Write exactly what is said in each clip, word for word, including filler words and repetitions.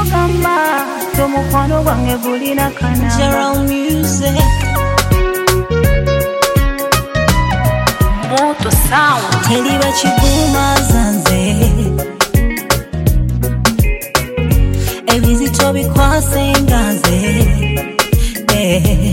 kugamba tomukwano gwange gulina kana Gerald Music Moto Sound Teliba kiguma zanze Ebizito bikwase nganze eh.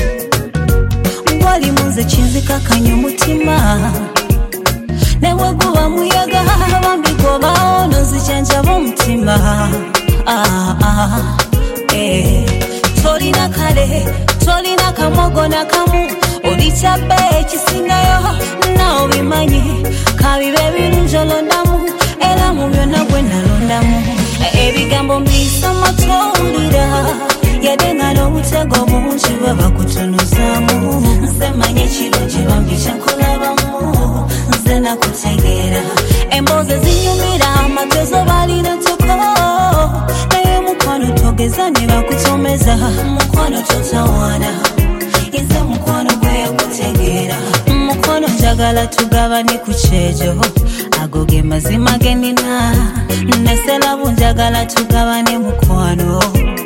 Wali munze kinzika kanya mutima Newe guba muyaga bambi goba ono zijanjaba omutima ah, ah, eh. Tolina kale, tolina kamogo na kamu Olichabe ekisingayo na obimanyi Kabibe birungi olondamu era mu byonna gwe nalondamu Ebigambo mbisoma towulira yadde nga n'obutego bungi bwe bakutunuzaamu Nze manye ekirungi bambi kyenkulabamu Nze nakutegeera emboozi zinyumira amatezo balina tuko naye mukwano togeza ne bakutomeza mukwano totawaana Yenze mukwano gwe yakutegeera mukwano njagala tugabane ku kyejo ago ge mazima ge nina neselabu njagala tugabane mukwano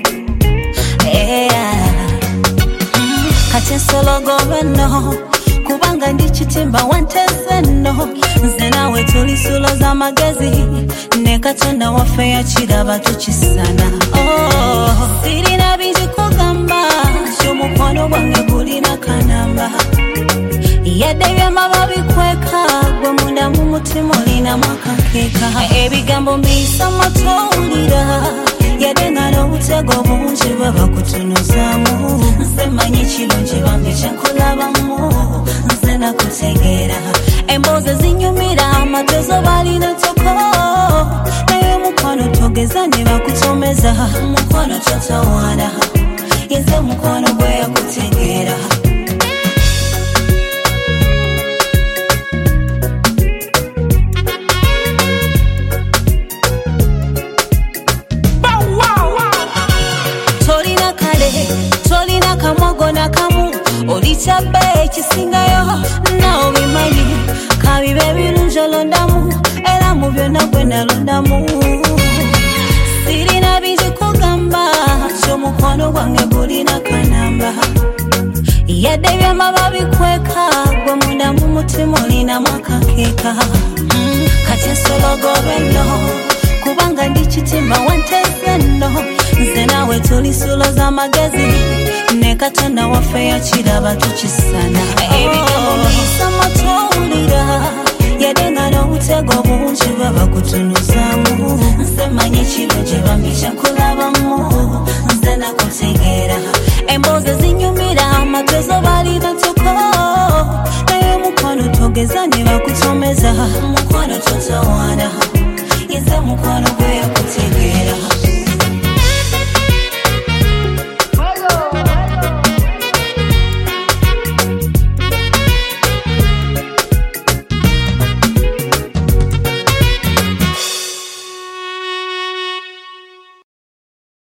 yeah. mm. Kati nsologobe no kubanga ndi kitimba wanteze no nze nawe tuli sulo z'amagezi ne Katonda waffe yakiraba tukisana oh. Sirina bingi kugamba ky'omukwano gwange gulina kanamba yadde byamaba bikweka gwe munda mu mutima olinamu akakeeka ebigambo mbiyisama towulira yadde nga n'obutego bungi bwe bakutunuzaamu nze manye ekirungi bambi kyenkulabamu nze nakutegeera emboozi zinyumira amatezo balina toko naye mukwano togeza ne bakutomeza mukwano totawaana yenze mukwano gwe yakutegeera Tolina kamogo na kamu Olichabe ekisingayo na obimanyi Kabibe birungi olondamu era mu byonna gwe nalondamu Sirina bingi kugamba ky'omukwano gwange gulina kanamba yadde byamaba bikweka gwe munda mu mutima olinamu akakeeka mm. Kati nsologobe no kubanga ndi kitimba wanteze no nze nawe tuli sulo z'amagezi ne Katonda waffe yakiraba tukisana ebigambo mbiyisama towulira yadde nga n'obutego bungi bwe bakutunuzaamu nze manye ekirungi bambi kyenkulabamu nze nakutegeera emboozi zinyumira amatezo balina tuko naye mukwano togeza ne bakutomeza mukwano totawaana